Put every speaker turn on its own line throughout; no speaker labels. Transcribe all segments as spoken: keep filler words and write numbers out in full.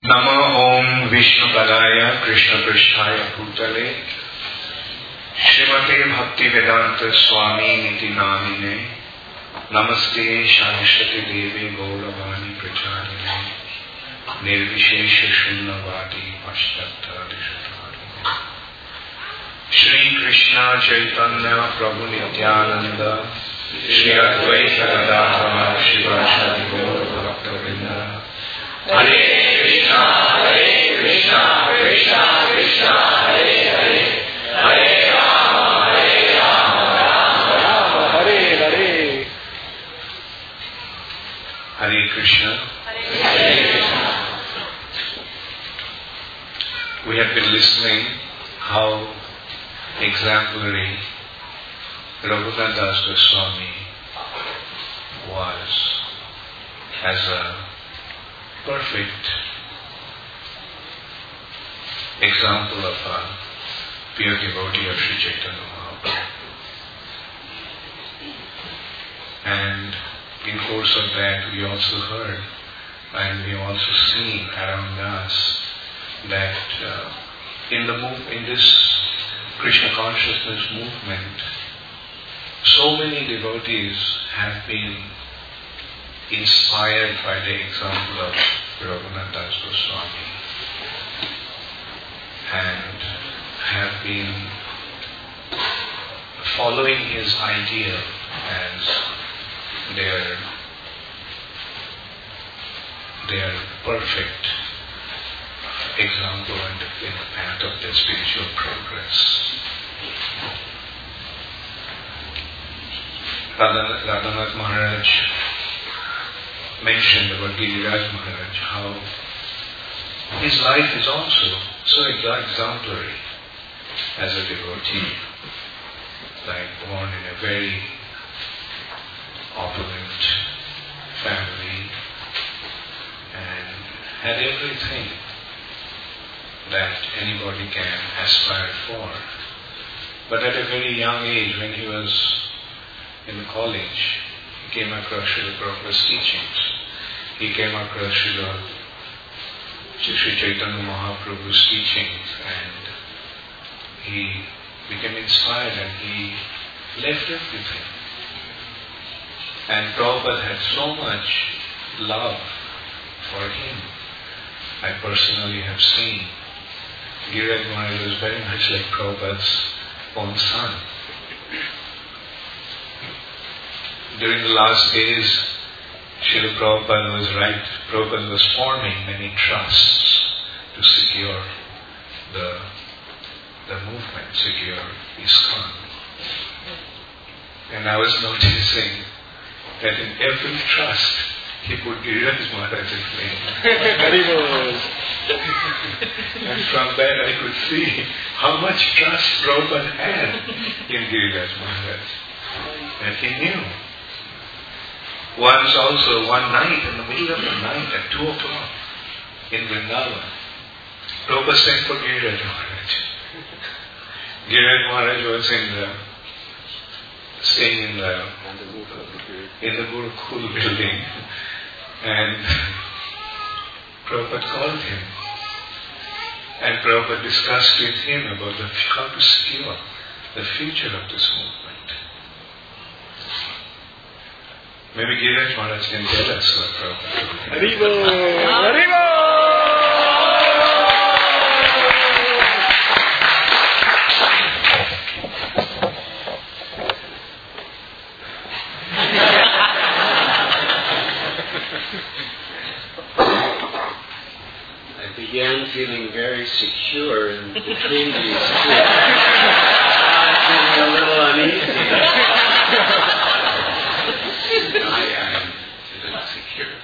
Nama Om Vishnupadaya Krishna Pristhaya Bhutale Srimate Bhakti Vedanta Swami Niti Namine Namaste Saraswati Devi Gauravani Pracharine Nirvishesha Shunnavadi Paschatha Dishatari Shri Krishna Chaitanya Prabhu Nityananda Shri Advaita Gadadhara Shivasadi Gaura Bhakta-vrinda Hare Krishna, Hare Krishna, Krishna Krishna, Hare Hare, Hare Rama, Hare Rama, Rama Rama, Hare Hare. Hare Krishna. Hare Krishna. We have been listening how exemplary Raghunath Das Goswami was as a perfect example of a pure devotee of Sri Chaitanya Mahaprabhu. And in course of that we also heard and we have also seen around us that uh, in the move, in this Krishna consciousness movement, so many devotees have been inspired by the example of Raghunath Das Goswami and have been following his ideal as their their perfect example in the, in the path of their spiritual progress. Radhanath Maharaj mentioned about Giriraj Maharaj, how his life is also so exemplary as a devotee, like born in a very opulent family and had everything that anybody can aspire for. But at a very young age, when he was in college, he came across Srila Prabhupada's teachings. He came across Srila Sri Chaitanya Mahaprabhu's teachings and he became inspired and he left everything. And Prabhupada had so much love for him. I personally have seen Giriraj Maharaj was very much like Prabhupada's own son. During the last days, Srila Prabhupada was right, Prabhupada was forming many trusts to secure the, the movement, secure ISKCON. And I was noticing that in every trust, he put Giriraj Maharaj's name. And from that I could see how much trust Prabhupada had in Giriraj Maharaj. And he knew. Once also, one night, in the middle of the night, at two o'clock, in Vrindavan, Prabhupada sent for Giriraj Maharaj. Giriraj Maharaj was in the, staying in the, in the Gurukul building, and Prabhupada called him. And Prabhupada discussed with him about the, how to secure the future of this movement. Maybe Giriraj Maharaj can tell us what Prabhupada. Haribo! Haribo!
I began feeling very secure in between these two. I'm feeling a little uneasy. I am secure.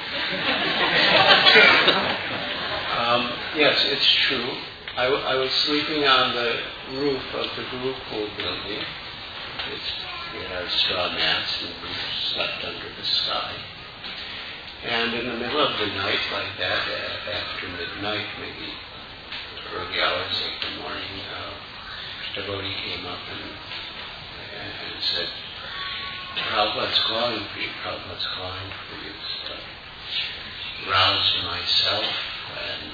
um, yes, it's true. I, w- I was sleeping on the roof of the Gurukul building. It's, we had straw mats and we slept under the sky. And in the middle of the night like that, uh, after midnight, maybe early hours of the morning, uh, devotee came up and, and, and said, Prabhupada's calling for you, Prabhupada's calling for you. So I roused myself and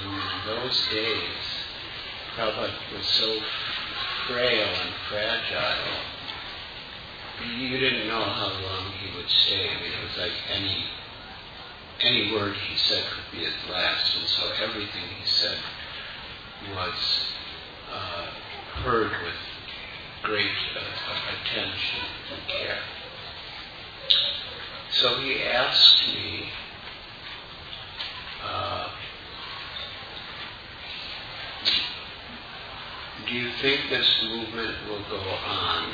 in those days, Prabhupada was so frail and fragile, you didn't know how long he would stay. I mean, it was like any any word he said could be his last, and so everything he said was uh, heard with great uh, attention and care. So he asked me, uh, do you think this movement will go on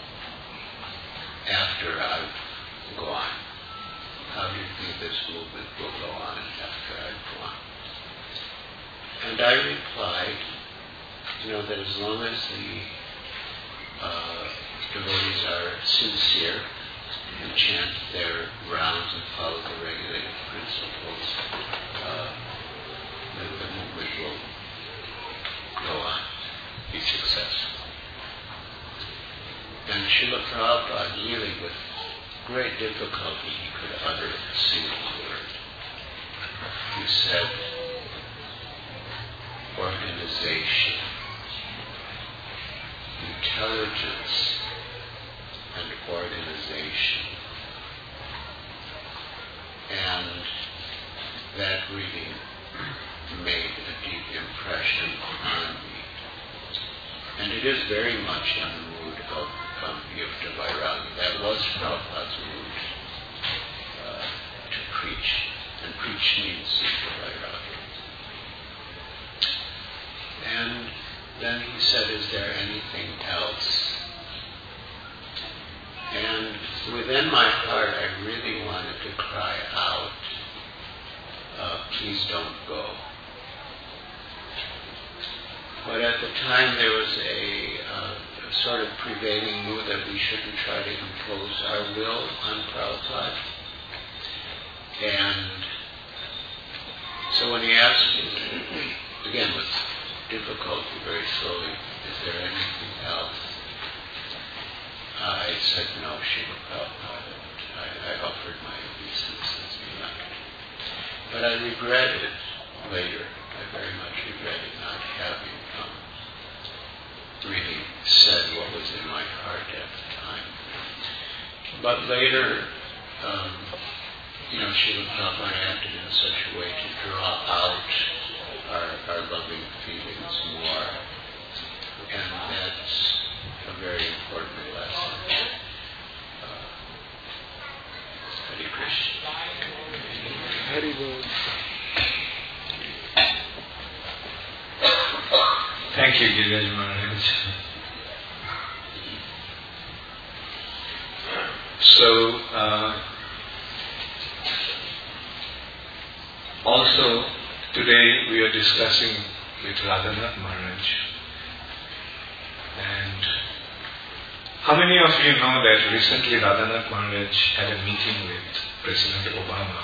after I've gone? How do you think this movement will go on after I've gone? And I replied, you know, that as long as the uh, devotees are sincere and chant their rounds and follow the regulated principles, uh, the, the movement will go on, be successful. And Srila Prabhupada, really with great difficulty, he could utter a single word. He said, organization, intelligence, and organization. And that really made a deep impression on me. And it is very much in the mood of, of Yukta Vairagi. That was Prabhupada's mood, uh, to preach. And preach means Yukta Vairagi. And then he said, is there anything else? And within my heart, I really wanted to cry out, uh, please don't go. But at the time, there was a, uh, a sort of prevailing mood that we shouldn't try to impose our will on Prabhupada. And so when he asked me, again with difficulty, very slowly, is there anything else? I said, no, Srila Prabhupada. I, I offered my obeisances behind. But I regretted later, I very much regretted not having um, really said what was in my heart at the time. But later, um, you know, Srila Prabhupada acted in such a way to draw out our, our loving feelings more. And that's a very important lesson. Uh, Hare Krishna.
Hare Bol.
Thank you, Giriraj Maharaj. So, uh, also today we are discussing with Radhanath Maharaj. And how many of you know that recently Radhanath Maharaj had a meeting with President Obama?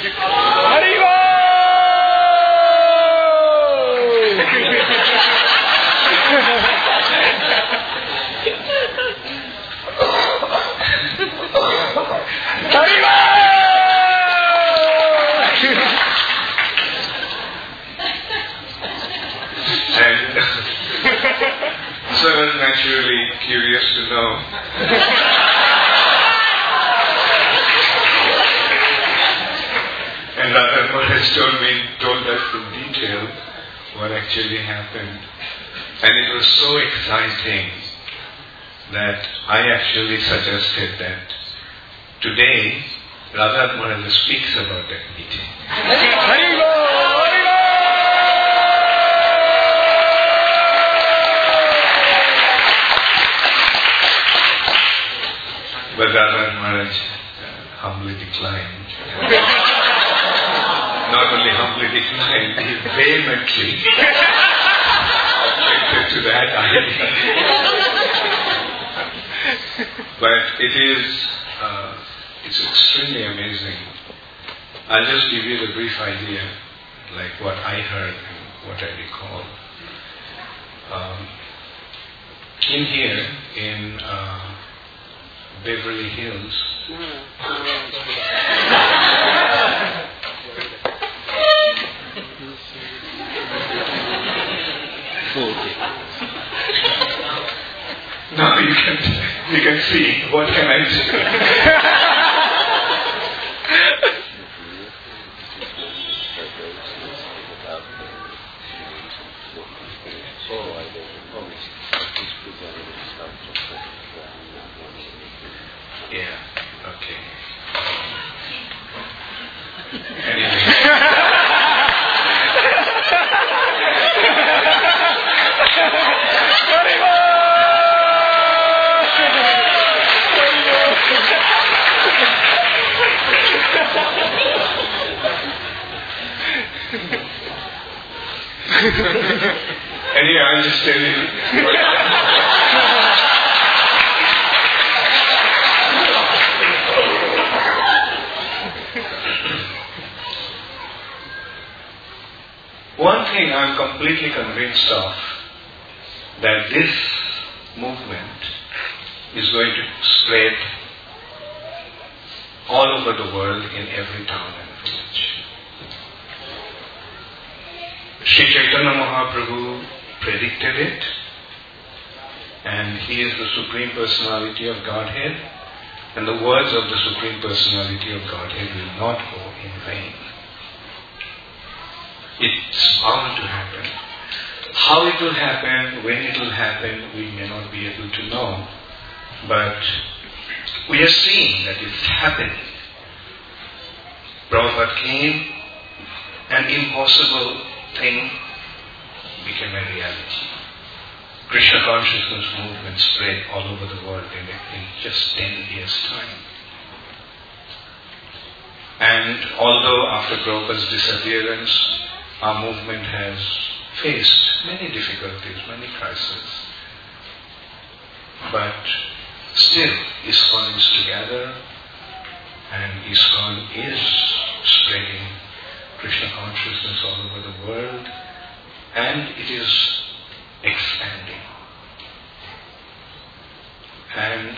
And so I was naturally curious to know and Radha Maharaj told me, told us in detail what actually happened. And it was so exciting that I actually suggested that today Radha Maharaj speaks about that meeting. But Radha Maharaj uh, humbly declined. Not only humbly declined, he vehemently objected to that idea. But it is, uh, it's extremely amazing. I'll just give you the brief idea, like what I heard and what I recall. Um, in here, in uh, Beverly Hills, Now you can you can see what can I Yeah, okay. Anyway. Anyway, I'll just tell you. One thing I'm completely convinced of, that this movement is going to spread all over the world in every town and village. Sri Chaitanya Mahaprabhu predicted it, and he is the Supreme Personality of Godhead, and the words of the Supreme Personality of Godhead will not go in vain. It's bound to happen. How it will happen, when it will happen, we may not be able to know, but we are seeing that it's happening. Prabhupada came, an impossible thing became a reality. Krishna consciousness movement spread all over the world in, in just ten years' time. And although after Prabhupada's disappearance, our movement has faced many difficulties, many crises, but still ISKCON is together, and ISKCON is spreading Krishna consciousness all over the world, and it is expanding. And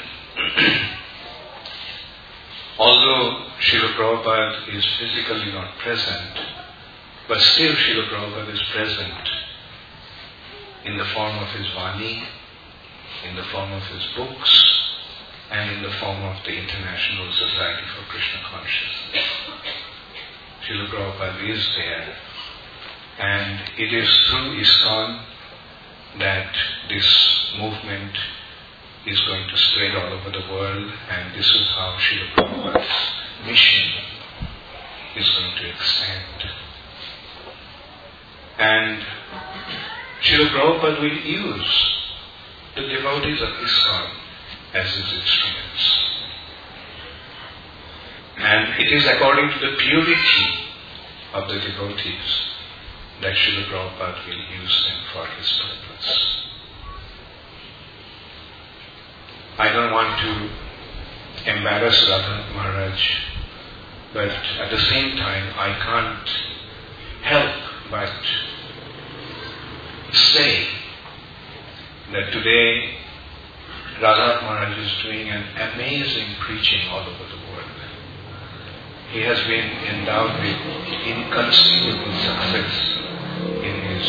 although Srila Prabhupada is physically not present, but still Srila Prabhupada is present in the form of his Vani, in the form of his books, and in the form of the International Society for Krishna Consciousness. Srila Prabhupada is there, and it is through ISKCON that this movement is going to spread all over the world, and this is how Srila Prabhupada's mission is going to expand. And Srila Prabhupada will use the devotees of ISKCON as his instruments. And it is according to the purity of the devotees that Srila Prabhupada will use them for his purpose. I don't want to embarrass Radhanath Maharaj, but at the same time I can't help but say that today Radhanath Maharaj is doing an amazing preaching all over the world. He has been endowed with inconceivable success in his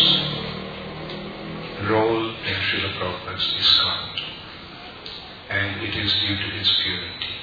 role in Srila Prabhupada's ISKCON, and it is due to his purity.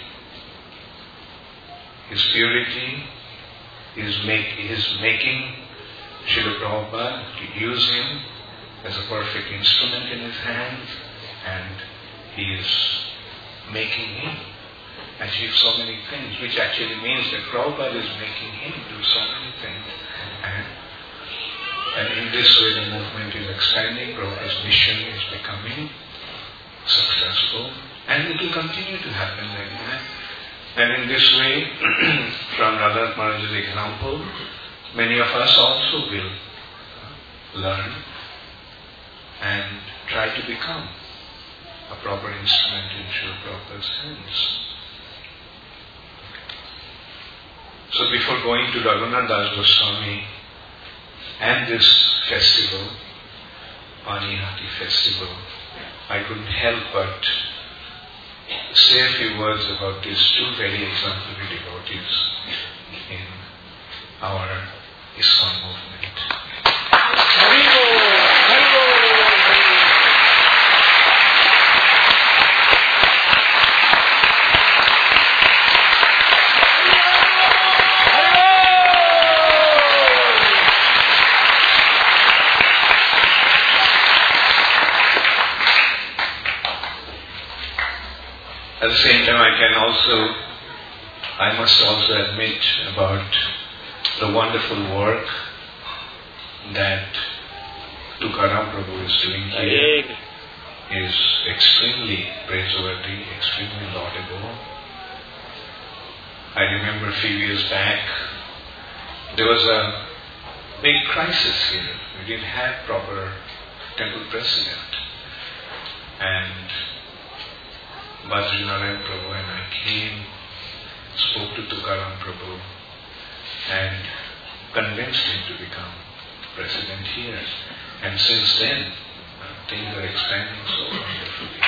His purity is, make, is making Srila Prabhupada to use him as a perfect instrument in his hands, and he is making him achieve so many things, which actually means that Prabhupada is making him do so many things. And, and in this way the movement is expanding, Prabhupada's mission is becoming successful, and it will continue to happen like that. And in this way, from Radhanath Maharaj's example, many of us also will learn and try to become a proper instrument in Srila Prabhupada's hands. So before going to Raghunath Das Goswami and this festival, Anihati festival, I couldn't help but say a few words about these two very exemplary devotees in our ISKCON movement. same time I can also, I must also admit about the wonderful work that Tukaram Prabhu is doing here is extremely praiseworthy, extremely laudable. I remember a few years back, there was a big crisis here. We didn't have proper temple president. And Badrinarayan Prabhu and I came, spoke to Tukaram Prabhu and convinced him to become president here. And since then, uh, things are expanding so wonderfully.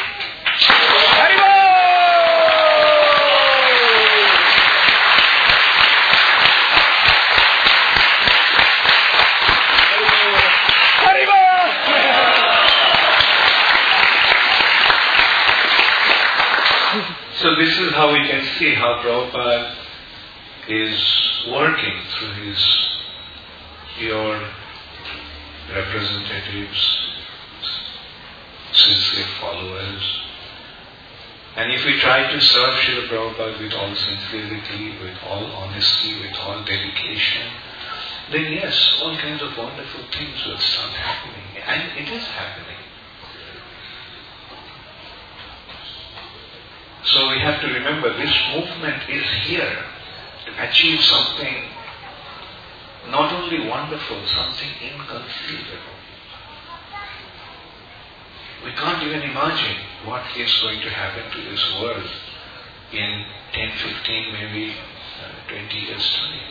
So this is how we can see how Prabhupada is working through his pure representatives, sincere followers. And if we try to serve Srila Prabhupada with all sincerity, with all honesty, with all dedication, then yes, all kinds of wonderful things will start happening. And it is happening. So we have to remember this movement is here to achieve something not only wonderful, something inconceivable. We can't even imagine what is going to happen to this world in ten, fifteen, maybe uh, twenty years time.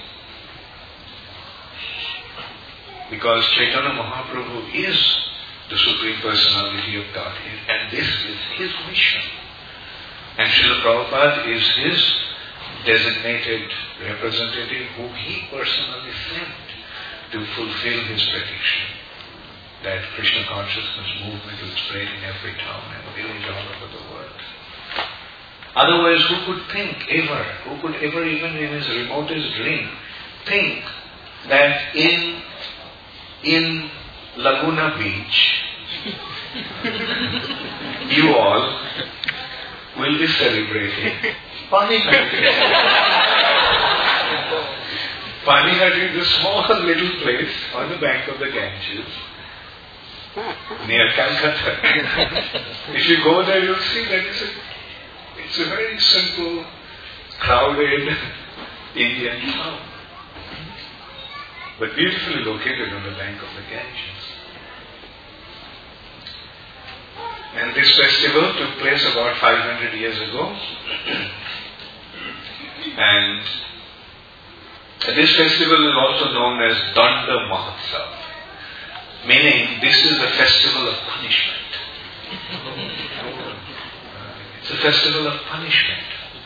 Because Chaitanya Mahaprabhu is the Supreme Personality of Godhead, and this is his mission. And Srila Prabhupada is his designated representative who he personally sent to fulfill his prediction that Krishna consciousness movement will spread in every town and village all over the world. Otherwise, who could think ever, who could ever even in his remotest dream think that in, in Laguna Beach, you all will be celebrating Panihari. Panihari is a small little place on the bank of the Ganges near Calcutta. If you go there, you'll see that it's a, it's a very simple, crowded Indian town, but beautifully located on the bank of the Ganges. And this festival took place about five hundred years ago. And this festival is also known as Danda Mahotsav, meaning this is the festival of punishment. It's a festival of punishment.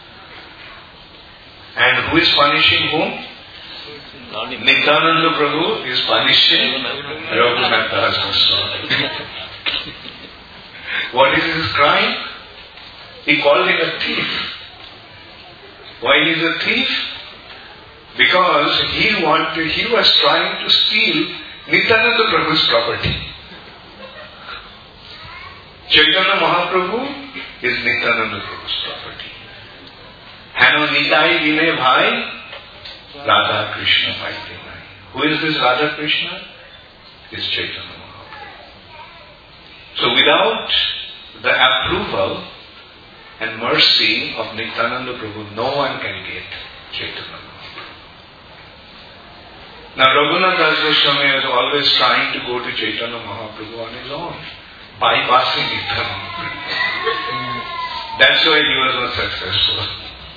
And who is punishing whom? Nityananda Prabhu is punishing Raghunath Das Goswami. What is his crime? He called him a thief. Why he is a thief? Because he wanted, he was trying to steal Nityananda Prabhu's property. Chaitanya Mahaprabhu is Nityananda Prabhu's property. Hano Nitai Vinay Bhai, Radha Krishna Bhai. Who is this Radha Krishna? Is Chaitanya Mahaprabhu. So without the approval and mercy of Nityananda Prabhu, no one can get Chaitanya Mahaprabhu. Now Raghunath Das Goswami is always trying to go to Chaitanya Mahaprabhu on his own, bypassing Nityananda Prabhu. That's why he was not successful.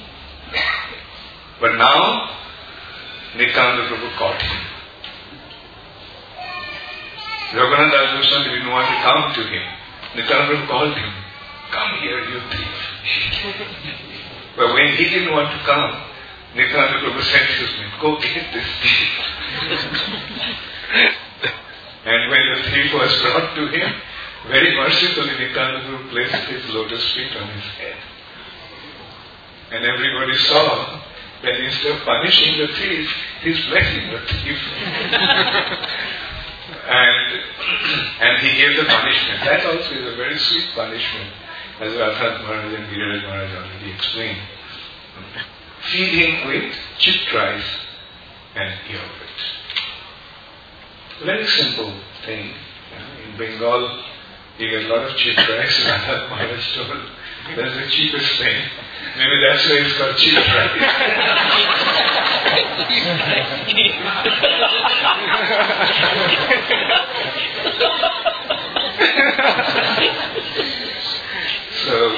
But now, Nityananda Prabhu caught him. Raghunath Das Goswami didn't want to come to him. Nityananda Prabhu called him, "Come here, you thief." But when he didn't want to come, Nityananda Prabhu sent his men, "Go get this thief." And when the thief was brought to him, very mercifully Nityananda Prabhu placed his lotus feet on his head. And everybody saw that instead of punishing the thief, he's blessing the thief. and and he gave the punishment. That also is a very sweet punishment. as Radha Maharaj and Giriraj Maharaj already explained. Feed him with chipped rice and yogurt. Very simple thing. You know, in Bengal, you get a lot of chipped rice. Radha Maharaj told that's the cheapest thing. Maybe that's why it's called chipped So,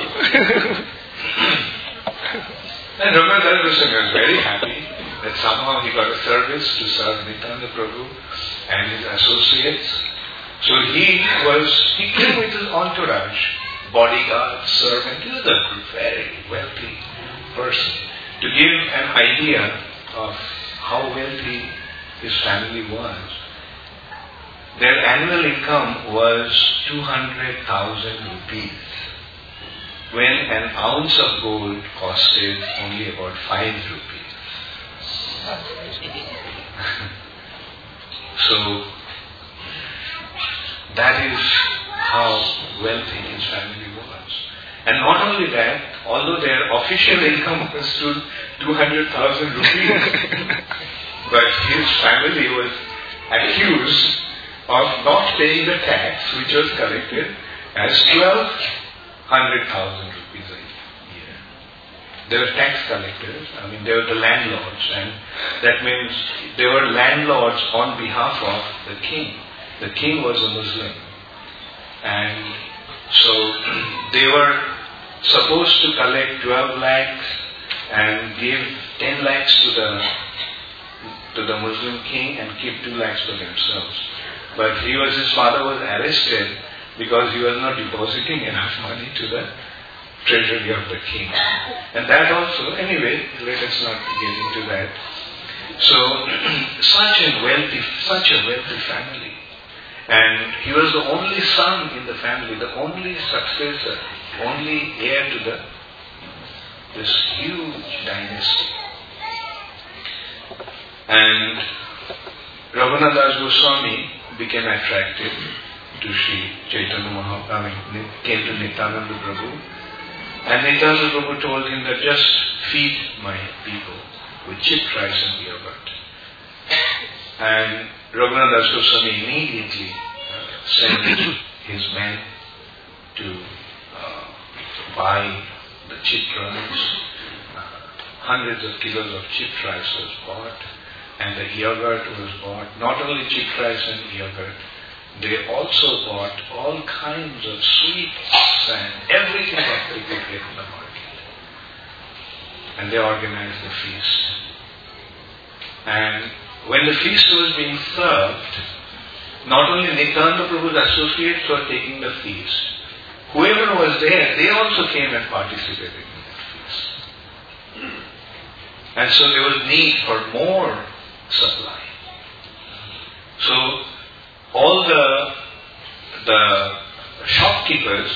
and Raghunath Goswami was very happy that somehow he got a service to serve Nityananda Prabhu and his associates. So he was, he came with his entourage, bodyguard, servant. He was a very wealthy person. To give an idea of how wealthy his family was, their annual income was two hundred thousand rupees, when an ounce of gold costed only about five rupees. So, that is how wealthy his family was. And not only that, although their official income was to two hundred thousand rupees, but his family was accused of not paying the tax which was collected as twelve hundred thousand rupees a year. They were tax collectors, I mean they were the landlords, and that means they were landlords on behalf of the king. The king was a Muslim, and so they were supposed to collect twelve lakhs and give ten lakhs to the to the Muslim king and keep two lakhs for themselves. But he was his father was arrested because he was not depositing enough money to the treasury of the king. And that also, anyway, let us not get into that. So, such a wealthy, such a wealthy family. And he was the only son in the family, the only successor, only heir to the this huge dynasty. And Raghunath Das Goswami became attracted to Sri Chaitanya Mahaprabhu, I mean, came to Nityananda Prabhu, and Nityananda Prabhu told him that just feed my people with chipped rice and yogurt. And Raghunath Das Goswami immediately uh, sent his men to uh, buy the chipped rice. Uh, hundreds of kilos of chipped rice was bought, and the yogurt was bought. Not only chipped rice and yogurt, they also bought all kinds of sweets and everything that they could get in the market. And they organized the feast. And when the feast was being served, not only Nityananda Prabhu's associates were taking the feast, whoever was there, they also came and participated in that feast. And so there was need for more supply. So all the the shopkeepers'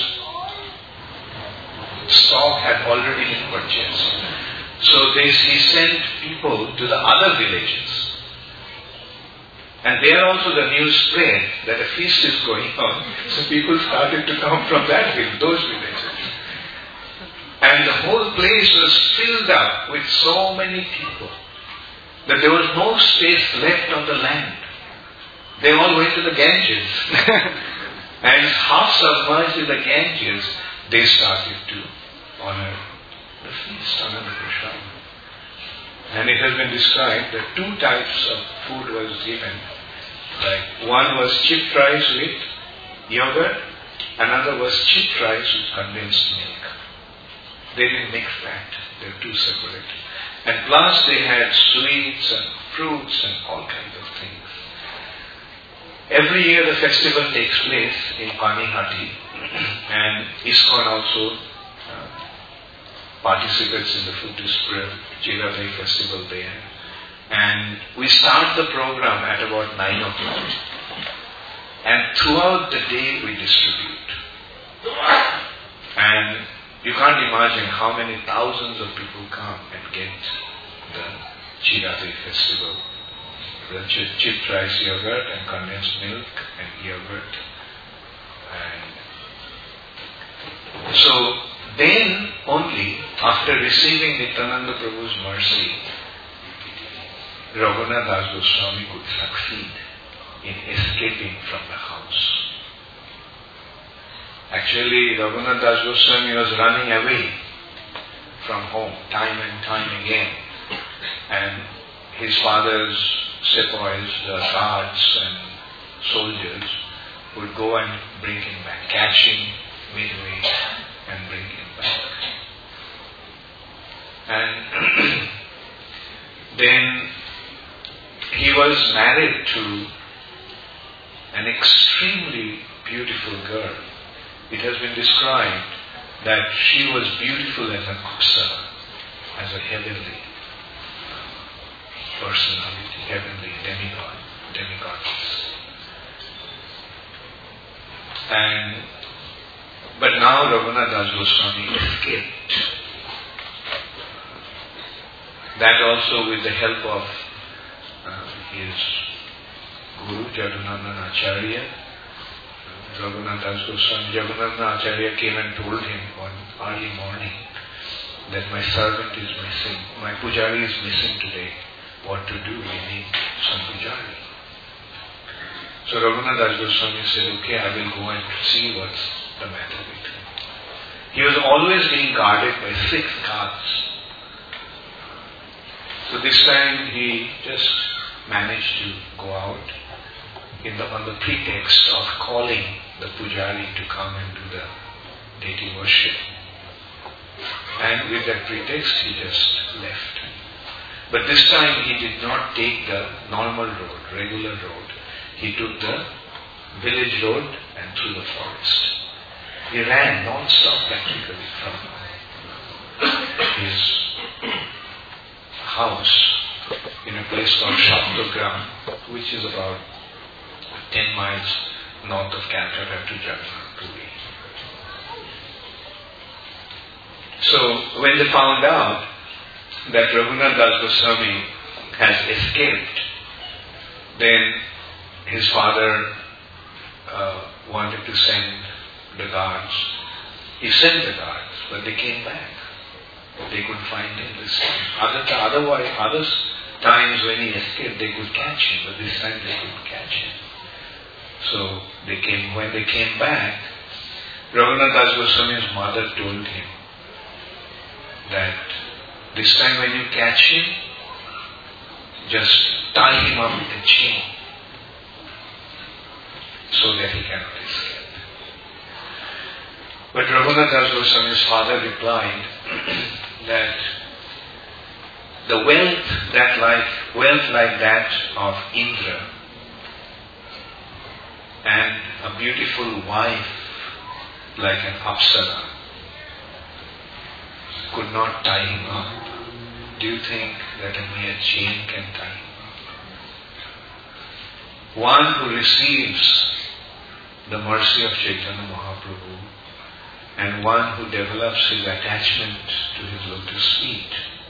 stock had already been purchased. So they, he sent people to the other villages. And there also the news spread that a feast is going on. So people started to come from that village, those villages. And the whole place was filled up with so many people that there was no space left on the land. They all went to the Ganges. And half submerged in the Ganges, they started to honor the feast, honor the prasad. And it has been described that two types of food was given. Like one was chipped rice with yogurt, another was chipped rice with condensed milk. They didn't mix that. They were two separate. And plus they had sweets and fruits and all kinds of things. Every year the festival takes place in Panihati, and ISKCON also uh, participates in the Futuspur Chiradai festival there. And we start the program at about nine o'clock. And throughout the day we distribute. And you can't imagine how many thousands of people come and get the Chiradai festival. The ch- chipped rice yogurt and condensed milk and yogurt. And So then only, after receiving Nityananda Prabhu's mercy, Raghunath Das Goswami could succeed in escaping from the house. Actually, Raghunath Das Goswami was running away from home time and time again, and his father's sepoys, the guards and soldiers, would go and bring him back, catch him midway and bring him back. And then he was married to an extremely beautiful girl. It has been described that she was beautiful as an apsara, as a heavenly personality, heavenly demigod, demigoddess. And but now Raghunath Das Goswami escaped. That also with the help of uh, his Guru Jadunandan Acharya. Raghunath Das Goswami, Jadunandan Acharya came and told him one early morning that my servant is missing, my pujari is missing today. What to do? We need some pujari. So Raghunath Das Goswami said, okay, I will go and see what's the matter with him. He was always being guarded by six guards. So this time he just managed to go out in the, on the pretext of calling the pujari to come and do the deity worship. And with that pretext he just left. But this time he did not take the normal road, regular road. He took the village road and through the forest. He ran non-stop practically from his house in a place called Shabdagram, which is about ten miles north of Calcutta to Jagannath Puri. So when they found out that Raghunath Das Goswami has escaped, then his father uh, wanted to send the guards. He sent the guards, but they came back. They couldn't find him this time. Other, otherwise, other times when he escaped, they could catch him, but this time they couldn't catch him. So they came. When they came back, Raghunath Das Goswami's mother told him that this time when you catch him, just tie him up with a chain so that he cannot escape. But Raghunath Das Goswami's father replied that the wealth that like wealth like that of Indra and a beautiful wife like an apsara could not tie him up. Do you think that a mere chain can tie him up? One who receives the mercy of Chaitanya Mahaprabhu and one who develops his attachment to his lotus feet,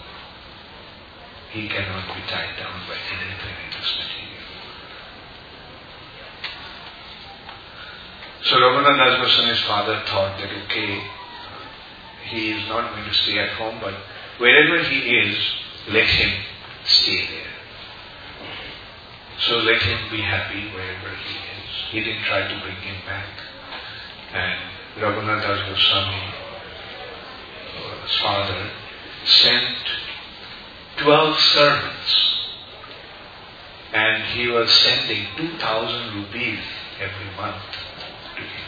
he cannot be tied down by anything in this material. So Raghunath Das Goswami's father thought that okay, he is not going to stay at home, but wherever he is, let him stay there. So let him be happy wherever he is. He didn't try to bring him back. And Raghunath Das Goswami's father sent twelve servants, and he was sending two thousand rupees every month to him.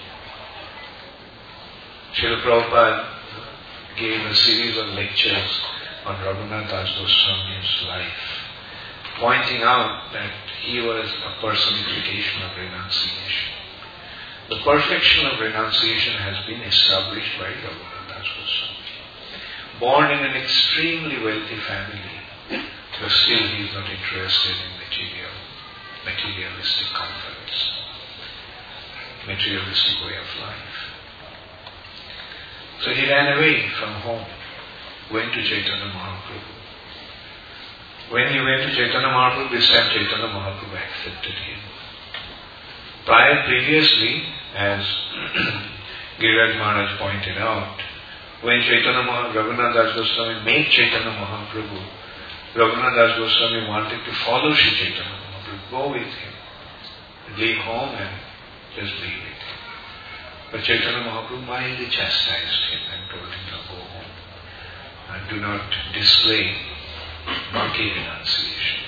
Srila Prabhupada gave a series of lectures on Raghunath Das Goswami's life, pointing out that he was a personification of renunciation. The perfection of renunciation has been established by Raghunath Das Goswami. Born in an extremely wealthy family, but still he is not interested in material, materialistic comforts, materialistic way of life. So he ran away from home, went to Chaitanya Mahaprabhu. When he went to Chaitanya Mahaprabhu, this time Chaitanya Mahaprabhu accepted him. Prior, previously, as Giriraj Maharaj pointed out, when Chaitanya Mahaprabhu, Raghunath Das Goswami made Chaitanya Mahaprabhu, Raghunath Das Goswami wanted to follow Sri Chaitanya Mahaprabhu, go with him, leave home and just be with him. But Chaitanya Mahaprabhu mildly chastised him and told him to go home and do not display monkey renunciation.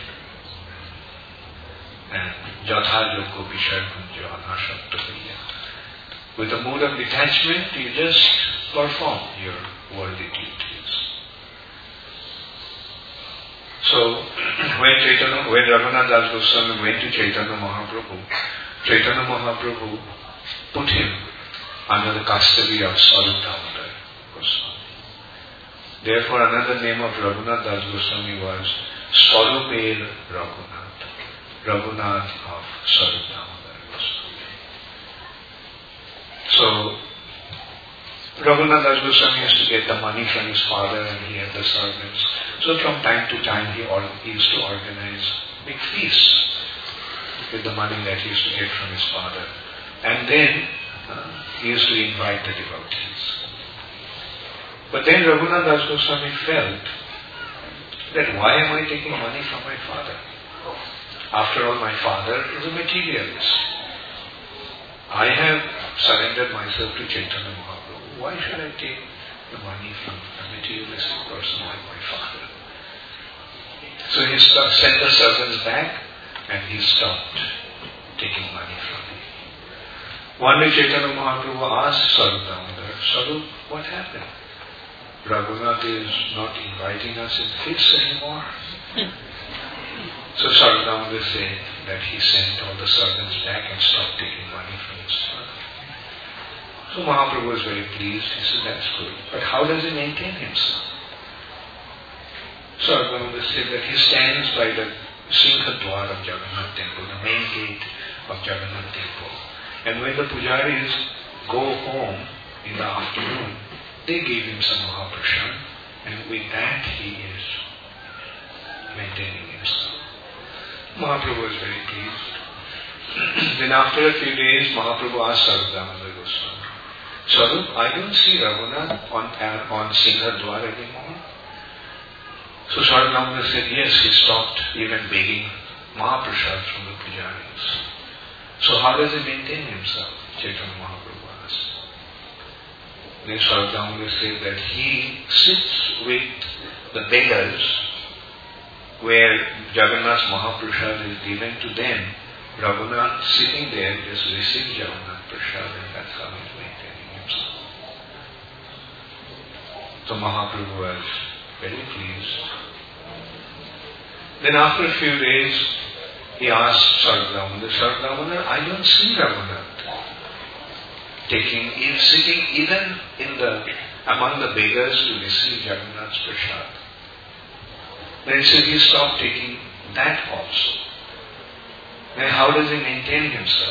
And Jatha Joko Vishar Kunja Anashakta Priya. With a mood of detachment, you just perform your worldly duties. So, when Chaitanya, when Raghunath Das Goswami went to Chaitanya Mahaprabhu, Chaitanya Mahaprabhu put him under the custody of Swarup Damodar Goswami. Therefore, another name of Raghunath Das Goswami was Swarupel Raghunath, Raghunath of Swarup Damodar Goswami. So, Raghunath Das Goswami used to get the money from his father and he had the servants. So from time to time he, or, he used to organize big feasts with the money that he used to get from his father. And then uh, he used to invite the devotees. But then Raghunath Das Goswami felt that why am I taking money from my father? After all, my father is a materialist. I have surrendered myself to Chaitanya Mahaprabhu. Why should I take the money from a materialistic person like my father? So he st- sent the servants back and he stopped taking money from me. One day Chaitanya Mahaprabhu asked Swarup Damodar, Swarup, what happened? Raghunath is not inviting us in feasts anymore. So Swarup Damodar said that he sent all the servants back and stopped taking money from his father. So Mahaprabhu was very pleased. He said, that's good. But how does he maintain himself? Swarup Damodar said that he stands by the Singha Dwar of Jagannath Temple, the main gate of Jagannath Temple. And when the pujaris go home in the afternoon, they give him some Mahaprasad, and with that he is maintaining himself. Mahaprabhu was very pleased. Then after a few days, Mahaprabhu asked Swarup Damodar Goswami, Swarup, I don't see Raghunath on, uh, on Singha Dwar anymore. So Swarup Damodar said, yes, he stopped even begging Mahaprasad from the pujaris. So how does he maintain himself? Chaitanya Mahaprabhu asked. Then Swarup Damodar said that he sits with the beggars where Jagannath Mahaprasad is given to them. Raghunath sitting there just receives Jagannath Prasad, and that's how he is maintaining himself. So Mahaprabhu was very pleased. Then after a few days, he asked Swarup Damodar, Swarup Damodar, I don't see Raghunath taking, is sitting even in the among the beggars to receive Jagannath's Prasad. Then he said he stopped taking that also. Then how does he maintain himself?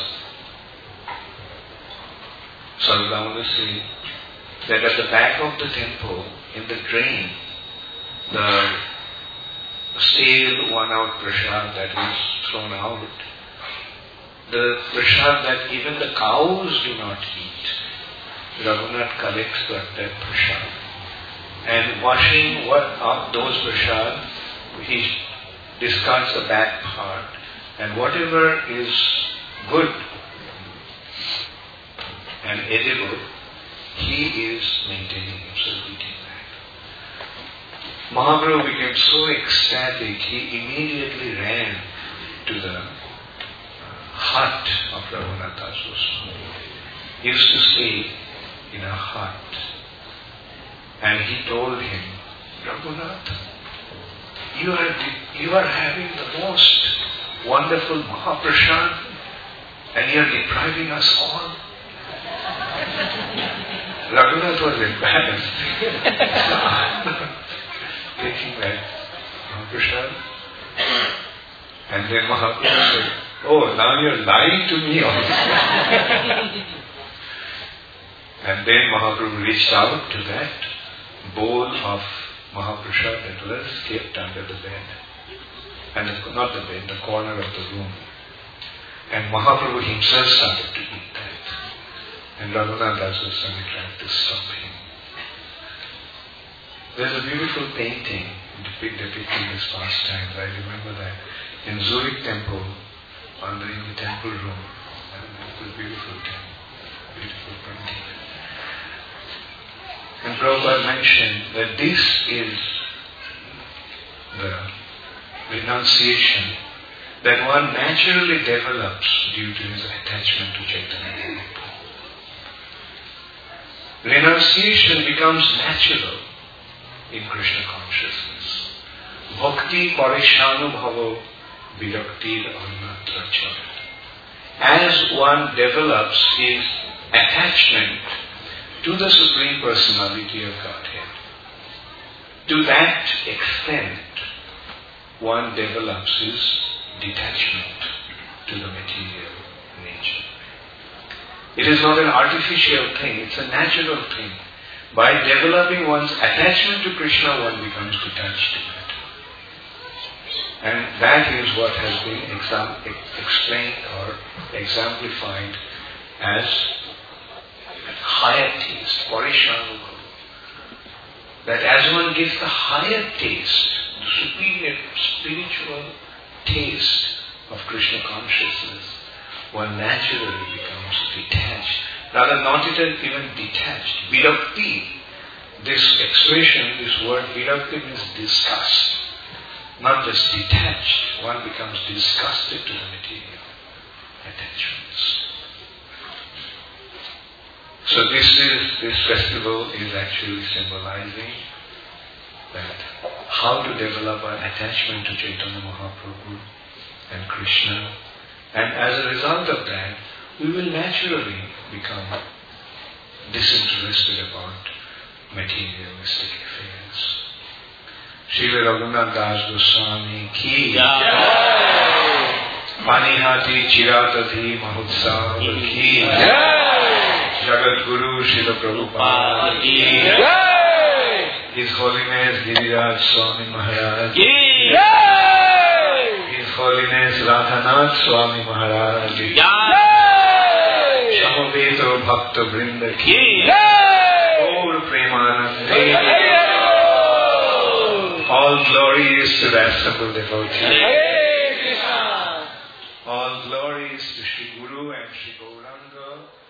Swarup Damodar said that at the back of the temple, in the drain, the stale one-out prasad that is thrown out, the prasad that even the cows do not eat, Raghunath collects that, that prasad. And washing what up those prasad, he discards the back part, and whatever is good and edible, he is maintaining himself eating that. Mahaprabhu became so ecstatic, he immediately ran to the hut of Raghunath Das Goswami. He used to stay in a hut, and he told him, Raghunath, you are, you are having the most wonderful Mahaprasad, and you are depriving us all. Raghunath was embarrassed. Taking that Mahaprasad. And then Mahaprabhu said, oh, now you are lying to me also. And then Mahaprabhu reached out to that bowl of Mahaprasad that was kept under the bed. And the, not the bed, the corner of the room. And Mahaprabhu himself started to eat that. And Raghunath Das Goswami tried to stop him. There's a beautiful painting depict, depicting this pastime. I remember that in Zurich temple, on the, in the temple room. It was a beautiful temple, beautiful painting. And Prabhupada mentioned that this is the renunciation that one naturally develops due to his attachment to Chaitanya Mahaprabhu. Renunciation becomes natural in Krishna consciousness. Bhakti parishanu bhavo viraktir annatra cha. As one develops his attachment to the Supreme Personality of Godhead, to that extent one develops his detachment to the material nature. It is not an artificial thing, it's a natural thing. By developing one's attachment to Krishna, one becomes detached to it. And that is what has been exam- explained or exemplified as higher taste, parishanu. That as one gets the higher taste, the superior spiritual taste of Krishna consciousness, one naturally becomes detached. Rather, not even detached. Virakti, this expression, this word virakti means disgust. Not just detached, one becomes disgusted to the material attachments. So this is, this festival is actually symbolizing that how to develop our attachment to Chaitanya Mahaprabhu and Krishna, and as a result of that, we will naturally become disinterested about materialistic affairs. Srila Raghunath Das Goswami ki Jai. Panihati Chiratadhi Mahotsav ki Jai. Jagat Guru Srila Prabhupada ki Jai. His Holiness Giriraj Swami Maharaj ki Jai. His Holiness Radhanath Swami Maharaj ki Jai. Shamaveto Bhakta Vrinda ki Jai. Gaur Premanande. All glory is to the assembled devotee. All glory is to Shri Guru and Shri Gauranga.